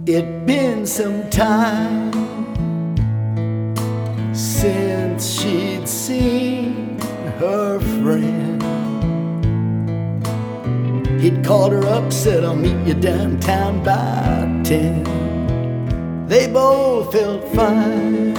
It'd been some time since she'd seen her friend. He'd called her up, said, "I'll meet you downtown by 10." They both felt fine,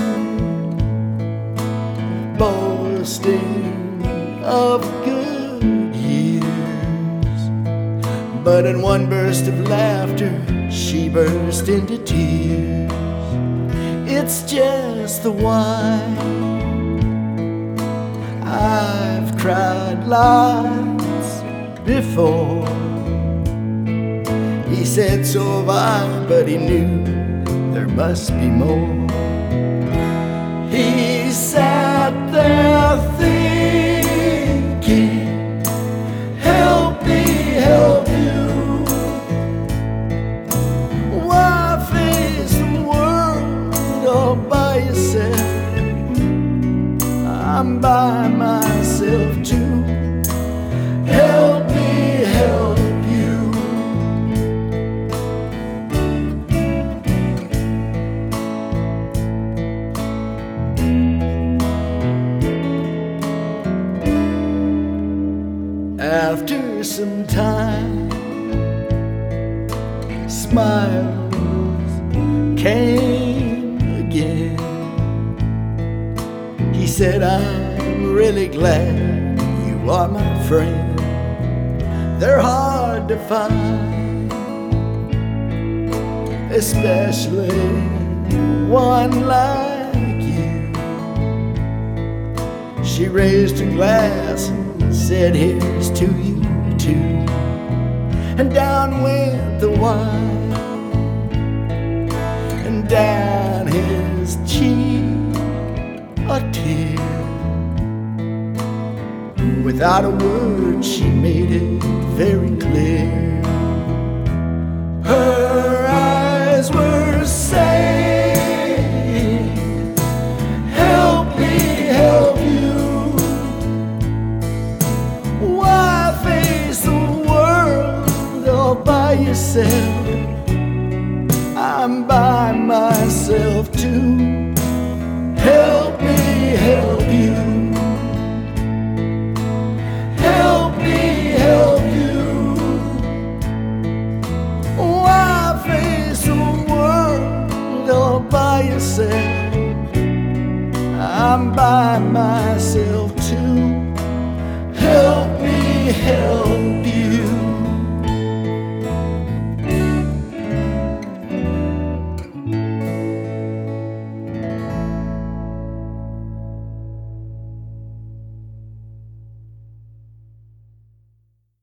boasting of good years. But in one burst of laughter, she burst into tears. It's just the wine. I've cried lots before. He said so have I, but he knew there must be more. He sat there thinking, help me help you. Why face the world all by yourself? I'm by myself too. Help me help you. After some time, smiles came again. He said, "I'm really glad you are my friend. They're hard to find, especially one like you." She raised her glass and said, "Here's to you too." And down went the wine, and down his cheek a tear. Without a word, she made it very clear. Her eyes were saying, help me help you. Why face the world all by yourself? I'm by myself too. Help me help you. Help me help you. Why face the world all by yourself? I'm by myself too. Help me help you.